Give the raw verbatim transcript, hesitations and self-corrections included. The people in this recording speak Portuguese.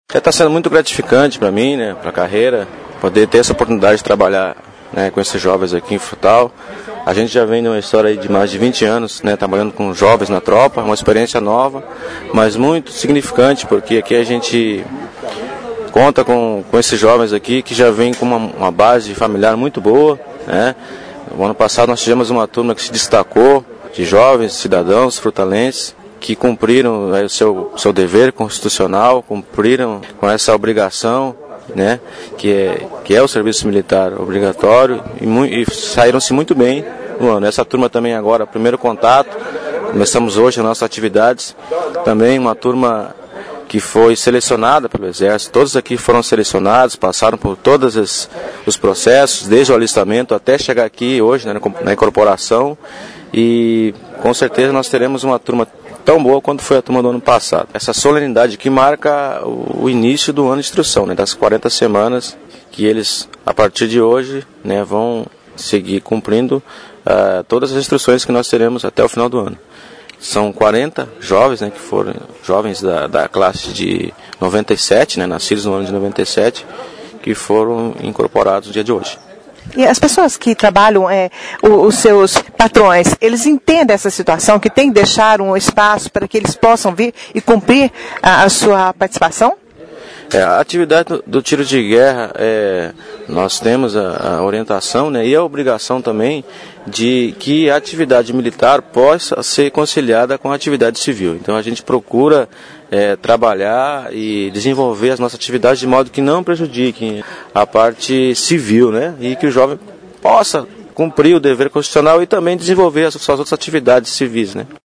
Está sendo muito gratificante para mim, né, para a carreira, poder ter essa oportunidade de trabalhar, né, com esses jovens aqui em Frutal. A gente já vem de uma história de mais de vinte anos, né, trabalhando com jovens na tropa, uma experiência nova, mas muito significante, porque aqui a gente conta com, com esses jovens aqui que já vêm com uma, uma base familiar muito boa, né. No ano passado nós tivemos uma turma que se destacou, de jovens cidadãos frutalenses, que cumpriram, né, o seu, seu dever constitucional, cumpriram com essa obrigação, né, que, é, que é o serviço militar obrigatório, e, e saíram-se muito bem no ano. Essa turma também agora, primeiro contato, começamos hoje as nossas atividades, também uma turma que foi selecionada pelo Exército, todos aqui foram selecionados, passaram por todos os, os processos, desde o alistamento até chegar aqui hoje, né, na incorporação, e com certeza nós teremos uma turma tão boa quanto foi a turma do ano passado. Essa solenidade que marca o início do ano de instrução, né, das quarenta semanas que eles, a partir de hoje, né, vão seguir cumprindo uh, todas as instruções que nós teremos até o final do ano. São quarenta jovens, né, que foram jovens da, da classe de noventa e sete, né, nascidos no ano de noventa e sete, que foram incorporados no dia de hoje. E as pessoas que trabalham, é, os seus patrões, eles entendem essa situação, que tem que deixar um espaço para que eles possam vir e cumprir a, a sua participação? É, a atividade do, do tiro de guerra, é, nós temos a, a orientação, né, e a obrigação também de que a atividade militar possa ser conciliada com a atividade civil. Então a gente procura é, trabalhar e desenvolver as nossas atividades de modo que não prejudiquem a parte civil, né, e que o jovem possa cumprir o dever constitucional e também desenvolver as suas outras atividades civis, né.